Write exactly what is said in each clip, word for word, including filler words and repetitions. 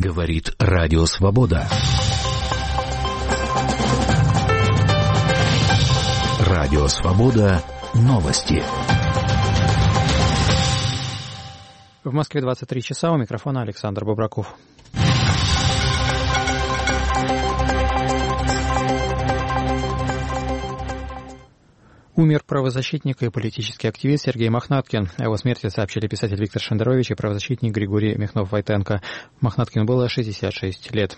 Говорит Радио Свобода. Радио Свобода. Новости. В Москве двадцать три часа. У микрофона Александр Бобраков. Умер правозащитник и политический активист Сергей Мохнаткин. О его смерти сообщили писатель Виктор Шендерович и правозащитник Григорий Михнов-Войтенко. Мохнаткину было шестьдесят шесть лет.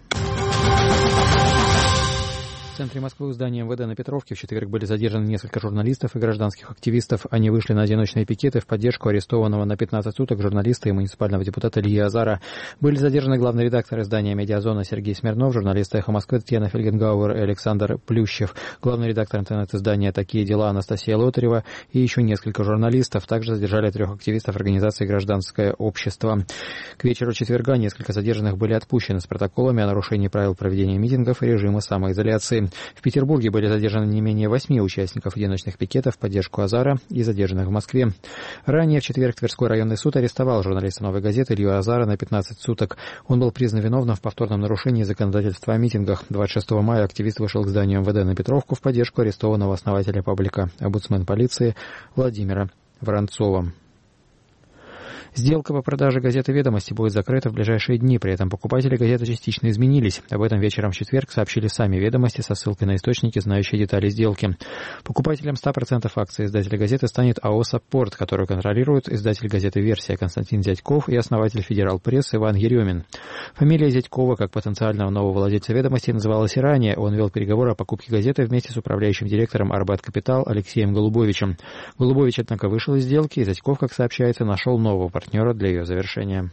В центре Москвы у здания эм вэ дэ на Петровке в четверг были задержаны несколько журналистов и гражданских активистов. Они вышли на одиночные пикеты в поддержку арестованного на пятнадцать суток журналиста и муниципального депутата Ильи Азара. Были задержаны главный редактор издания «Медиазона» Сергей Смирнов, журналисты «Эхо Москвы» Татьяна Фельгенгауэр и Александр Плющев, главный редактор интернет-издания «Такие дела» Анастасия Лотарева и еще несколько журналистов. Также задержали трех активистов организации «Гражданское общество». К вечеру четверга несколько задержанных были отпущены с протоколами о нарушении правил проведения митингов и режима самоизоляции. В Петербурге были задержаны не менее восьми участников одиночных пикетов в поддержку Азара и задержанных в Москве. Ранее в четверг Тверской районный суд арестовал журналиста «Новой газеты» Илью Азара на пятнадцать суток. Он был признан виновным в повторном нарушении законодательства о митингах. двадцать шестого мая активист вышел к зданию эм вэ дэ на Петровку в поддержку арестованного основателя паблика, омбудсмен полиции Владимира Воронцова. Сделка по продаже газеты «Ведомости» будет закрыта в ближайшие дни. При этом покупатели газеты частично изменились. Об этом вечером в четверг сообщили сами «Ведомости» со ссылкой на источники, знающие детали сделки. Покупателем ста процентов акций издателя газеты станет АО «Саппорт», которую контролирует издатель газеты «Версия» Константин Дядьков и основатель «Федерал Пресс» Иван Еремин. Фамилия Дядькова, как потенциального нового владельца «Ведомости», называлась и ранее. Он вел переговоры о покупке газеты вместе с управляющим директором «Арбат Капитал» Алексеем Голубовичем. Голубович, однако, вышел из сделки, и Дядьков, как сообщается, нашел нового партнера для ее завершения.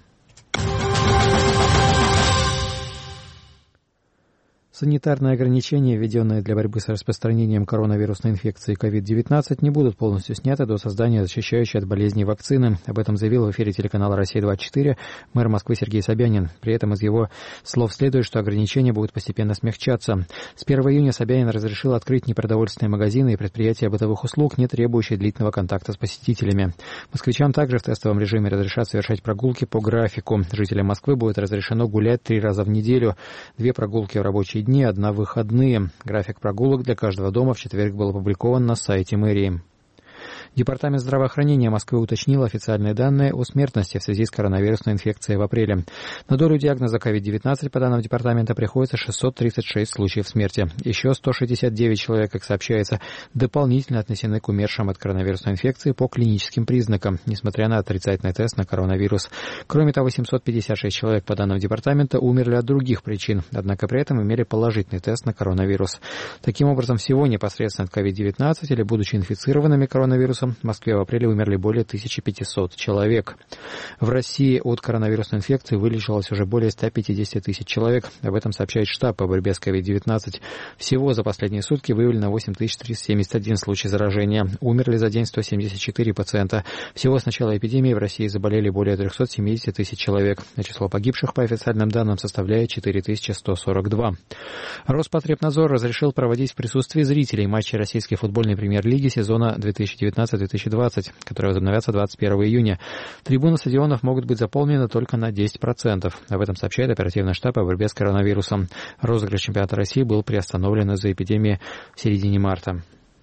Санитарные ограничения, введенные для борьбы с распространением коронавирусной инфекции ковид девятнадцать, не будут полностью сняты до создания защищающей от болезней вакцины. Об этом заявил в эфире телеканала «Россия двадцать четыре» мэр Москвы Сергей Собянин. При этом из его слов следует, что ограничения будут постепенно смягчаться. С первого июня Собянин разрешил открыть непродовольственные магазины и предприятия бытовых услуг, не требующие длительного контакта с посетителями. Москвичам также в тестовом режиме разрешат совершать прогулки по графику. Жителям Москвы будет разрешено гулять три раза в неделю, две прогулки в рабочие дни, одна в выходные. График прогулок для каждого дома в четверг был опубликован на сайте мэрии. Департамент здравоохранения Москвы уточнил официальные данные о смертности в связи с коронавирусной инфекцией в апреле. На долю диагноза ковид девятнадцать, по данным департамента, приходится шестьсот тридцать шесть случаев смерти. Еще сто шестьдесят девять человек, как сообщается, дополнительно отнесены к умершим от коронавирусной инфекции по клиническим признакам, несмотря на отрицательный тест на коронавирус. Кроме того, семьсот пятьдесят шесть человек, по данным департамента, умерли от других причин, однако при этом имели положительный тест на коронавирус. Таким образом, всего непосредственно от ковид девятнадцать или будучи инфицированными коронавирусом, в Москве в апреле умерли более тысяча пятьсот человек. В России от коронавирусной инфекции вылечилось уже более ста пятидесяти тысяч человек. Об этом сообщает штаб по борьбе с ковид девятнадцать. Всего за последние сутки выявлено восемь тысяч триста семьдесят один случай заражения. Умерли за день сто семьдесят четыре пациента. Всего с начала эпидемии в России заболели более трехсот семидесяти тысяч человек. А число погибших по официальным данным составляет четыре тысячи сто сорок два. Роспотребнадзор разрешил проводить в присутствии зрителей матчи российской футбольной премьер-лиги сезона две тысячи девятнадцать две тысячи двадцать, которые возобновятся двадцать первого июня. Трибуны стадионов могут быть заполнены только на десять процентов. Об этом сообщает оперативный штаб по борьбе с коронавирусом. Розыгрыш чемпионата России был приостановлен из-за эпидемии в середине марта.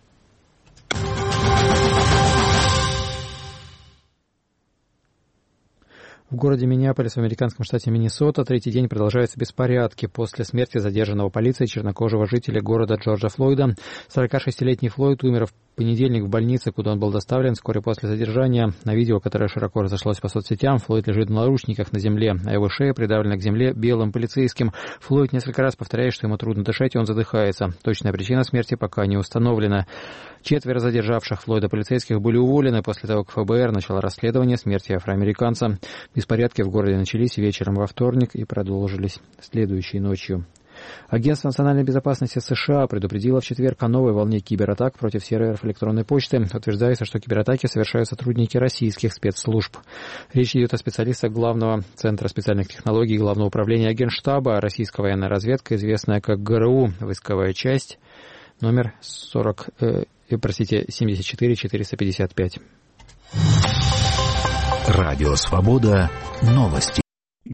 В городе Миннеаполис в американском штате Миннесота третий день продолжаются беспорядки после смерти задержанного полицией чернокожего жителя города Джорджа Флойда. сорокашестилетний Флойд умер в понедельник в больнице, куда он был доставлен вскоре после задержания. На видео, которое широко разошлось по соцсетям, Флойд лежит в наручниках на земле, а его шея придавлена к земле белым полицейским. Флойд несколько раз повторяет, что ему трудно дышать, и он задыхается. Точная причина смерти пока не установлена. Четверо задержавших Флойда полицейских были уволены после того, как эф бэ эр начало расследование смерти афроамериканца. Беспорядки в городе начались вечером во вторник и продолжились следующей ночью. Агентство национальной безопасности США предупредило в четверг о новой волне кибератак против серверов электронной почты. Утверждается, что кибератаки совершают сотрудники российских спецслужб. Речь идет о специалистах Главного центра специальных технологий Главного управления Генштаба, российская военная разведка, известная как гэ эр у, войсковая часть, номер сорок, э, простите, семьдесят четыре четыреста пятьдесят пять. Радио Свобода. Новости.